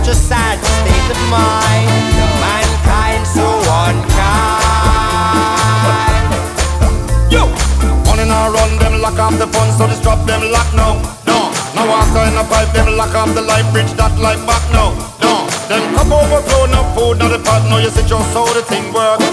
such a sad state of mind. Mankind so unkind. Yo! On and on run, them lock off the phone, so just drop them lock now. No, no water in the pipe, them lock off the light bridge, that light back now. No, them cup overflow, no food, not the pot, no, you sit your soul, the thing work.